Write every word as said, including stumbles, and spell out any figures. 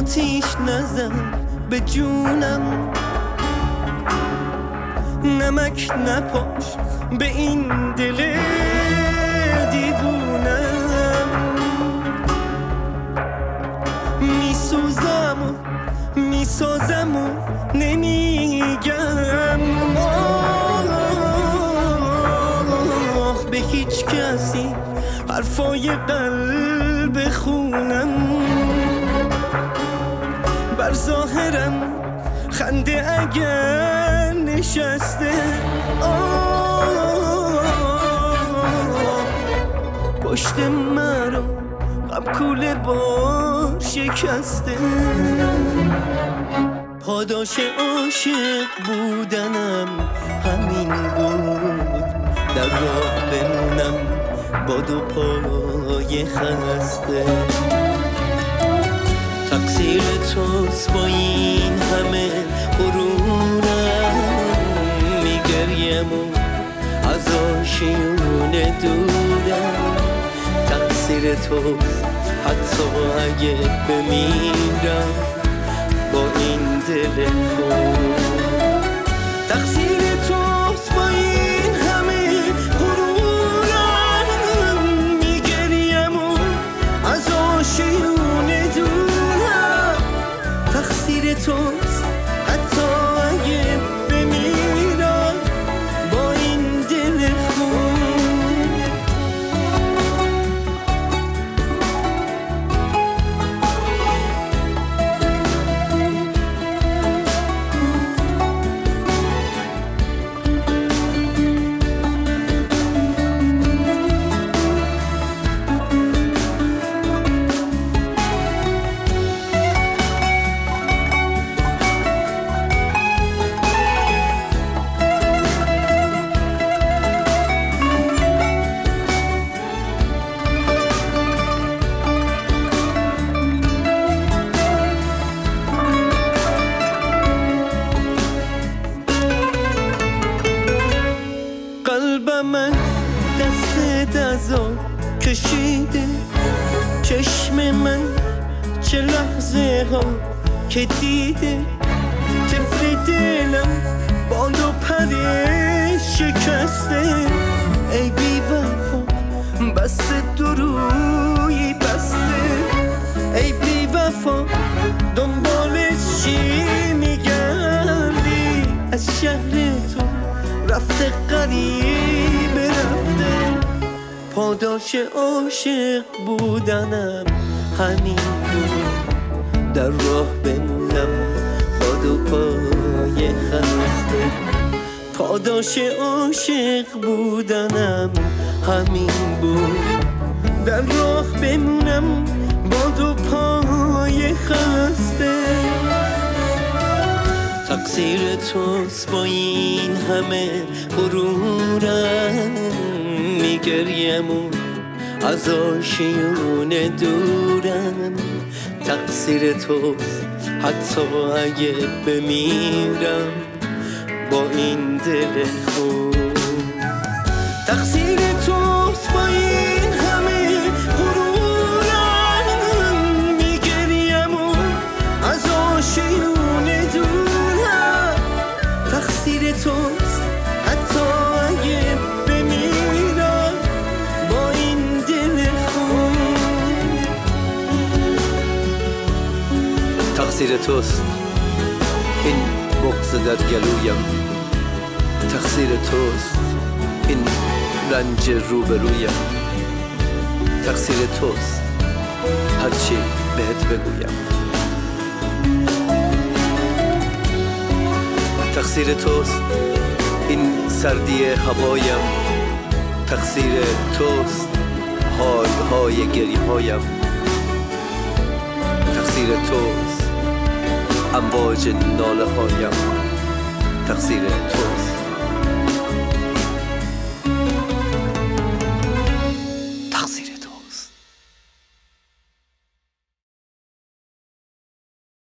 آتیش نزن به جونم، نمک نپاش به این دل دیوونم. میسوزم و میسازم و نمیگم آه به هیچ کسی حرفای قلب خونم. بر ظاهرم خنده اگر نشسته، آه پشت مرا غم کوله بار شکسته. پاداش عاشق بودنم همین بود، در راه بمونم با دو پای خسته. تقصیر توست با این همه غرورم، میگریم و از آشیونه دورم. تقصیر توست حتی اگه بمیرم با این دل خود. تقصیر توست با این همه غرورم، میگریم و از آشیونه دورم. تقصیر توست حتی اگه بمیرم با این دل خود. من دست دزا کشیده، چشم من چه لحظه ها که دیده. طفل دلم بال و پره شکسته، ای بی وفا بسته دروی بسته. ای بی وفا دنبالش چی میگردی؟ از شهر تو رفته قریب رفته. پاداش عاشق بودنم همین بود، در راه بمونم با دو پای خسته. پاداش عاشق بودنم همین بود، در راه بمونم با دو پای خسته. تقصیر توست با این همه غرورم، میگریم و از آشیونه دورم. تقصیر توست حتی اگه بمیرم با این دل خود. تقصیر توست با این همه غرورم، میگریم و از آشیونه دورم. تقصیر توست حتی اگه بمیرم با این دل خود. تقصیر توست این بغض در گلویم، تقصیر توست این رنج روبرویم. تقصیر توست هرچی بهت بگویم. تقصیر توست این سردی هوایم، تقصیر توست حالهای گریه هایم. تقصیر توست امواج ناله هایم، تقصیر توست